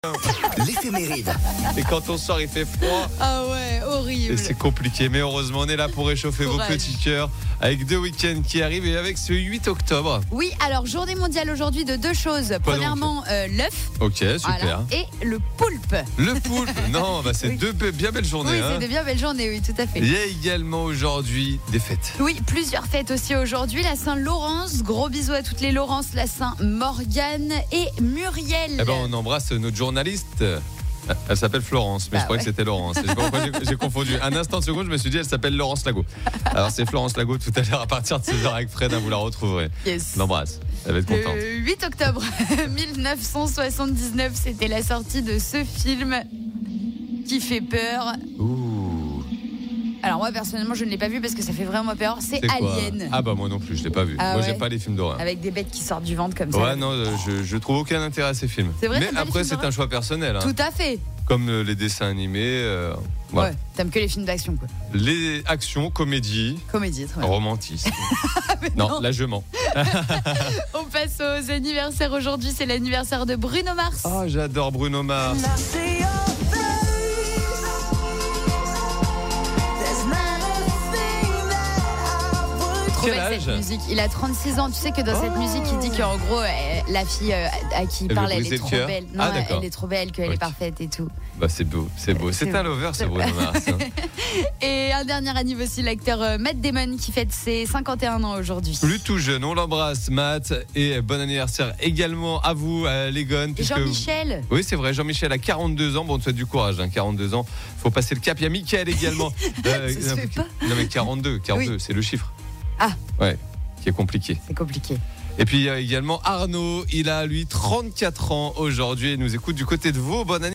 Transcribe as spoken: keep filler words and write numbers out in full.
L'éphéméride. Et quand on sort, il fait froid. Ah ouais, horrible. Et c'est compliqué. Mais heureusement, on est là pour réchauffer Courage. vos petits cœurs avec deux week-ends qui arrivent et avec ce huit octobre. Oui, alors journée mondiale aujourd'hui de deux choses. Premièrement, euh, l'œuf. Ok, super. Voilà, et le poulpe. Le poulpe. Non, bah c'est Oui. deux be- bien belles journées. Oui, hein. c'est de bien belles journées, oui, tout à fait. Il y a également aujourd'hui des fêtes. Oui, plusieurs fêtes aussi aujourd'hui. La Saint-Laurence, gros bisous à toutes les Laurence, la Saint-Morgane et Muriel. Eh ben, on embrasse notre journaliste. Elle s'appelle Florence, mais Bah je croyais ouais. que c'était Laurence. Je sais pas pourquoi j'ai- j'ai confondu. Un instant de seconde, je me suis dit, elle s'appelle Laurence Lago. Alors, c'est Florence Lago tout à l'heure à partir de seize heures avec Fred, hein, vous la retrouverez. Yes. Je l'embrasse. Elle va être contente. Le huit octobre mille neuf cent soixante-dix-neuf, c'était la sortie de ce film qui fait peur. Ouh. Alors moi personnellement je ne l'ai pas vu parce que ça fait vraiment peur. C'est C'est quoi Alien. Ah bah moi non plus, je l'ai pas vu. Ah moi ouais. j'aime pas les films d'horreur. Avec des bêtes qui sortent du ventre comme ça. Ouais non, euh, je, je trouve aucun intérêt à ces films. C'est vrai, Mais t'aimes pas les après films c'est d'horreur un choix personnel. Hein. Tout à fait. Comme euh, les dessins animés, euh, voilà. Ouais. T'aimes que les films d'action quoi. Les actions, comédies, Comédie, très bien. romantisme. Mais non, non. là je mens. On passe aux anniversaires aujourd'hui. C'est l'anniversaire de Bruno Mars. Ah j'adore Bruno Mars. Trop Quel belle âge cette musique. Il a trente-six ans. Tu sais que dans cette Oh. musique, il dit qu'en gros, euh, la fille euh, à qui il Elle parle, veut elle briser est le trop cœur. belle. Non, Ah, d'accord. elle est trop belle, qu'elle Ok. est parfaite et tout. Bah c'est beau, c'est beau. C'est C'est un beau. lover ce C'est Bruno Mars. hein. Et un dernier anniversaire aussi, l'acteur euh, Matt Damon qui fête ses cinquante et un ans aujourd'hui. Plus tout jeune, on l'embrasse Matt et bon anniversaire également à vous, à les Gones. Et puisque- Jean-Michel. Oui, c'est vrai, Jean-Michel a quarante-deux ans. Bon, on te souhaite du courage, hein, quarante-deux ans. Faut passer le cap. Il y a Mickaël également. Euh, Ça se fait pas. Non, mais quarante-deux, quarante-deux, Oui. c'est le chiffre. Ah. Ouais, qui est compliqué. C'est compliqué. Et puis il y a également Arnaud. Il a, lui, trente-quatre ans aujourd'hui et nous écoute du côté de Vaud. Bonne année.